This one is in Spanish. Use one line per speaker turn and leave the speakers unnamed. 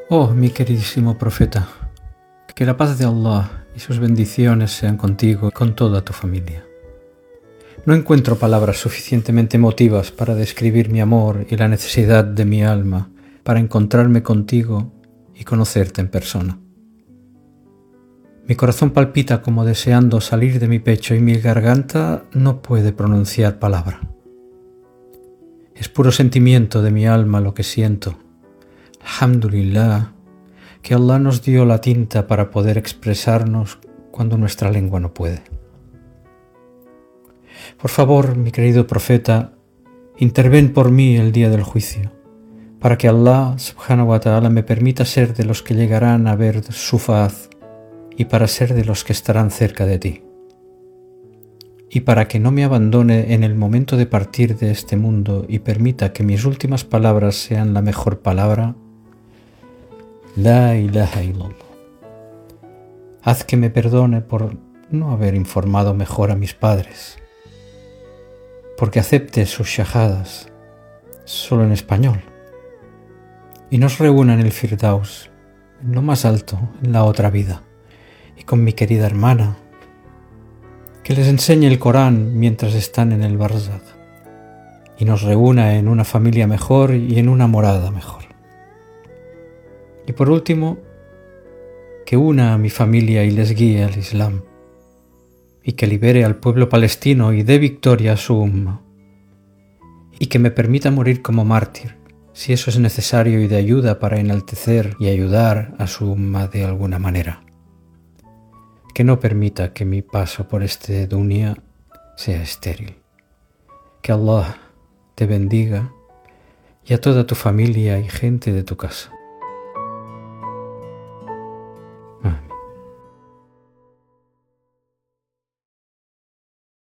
Oh, mi queridísimo profeta, que la paz de Allah y sus bendiciones sean contigo y con toda tu familia. No encuentro palabras suficientemente emotivas para describir mi amor y la necesidad de mi alma para encontrarme contigo y conocerte en persona. Mi corazón palpita como deseando salir de mi pecho y mi garganta no puede pronunciar palabra. Es puro sentimiento de mi alma lo que siento. Alhamdulillah, que Allah nos dio la tinta para poder expresarnos cuando nuestra lengua no puede. Por favor, mi querido profeta, interven por mí el día del juicio, para que Allah subhanahu wa ta'ala me permita ser de los que llegarán a ver su faz y para ser de los que estarán cerca de ti. Y para que no me abandone en el momento de partir de este mundo y permita que mis últimas palabras sean la mejor palabra, La ilaha illallah. Haz que me perdone por no haber informado mejor a mis padres, porque acepte sus shahadas solo en español y nos reúna en el Firdaus, en lo más alto, en la otra vida, y con mi querida hermana, que les enseñe el Corán mientras están en el Barzakh y nos reúna en una familia mejor y en una morada mejor. Y por último, que una a mi familia y les guíe al Islam, y que libere al pueblo palestino y dé victoria a su umma, y que me permita morir como mártir, si eso es necesario y de ayuda para enaltecer y ayudar a su umma de alguna manera. Que no permita que mi paso por este dunya sea estéril. Que Allah te bendiga y a toda tu familia y gente de tu casa.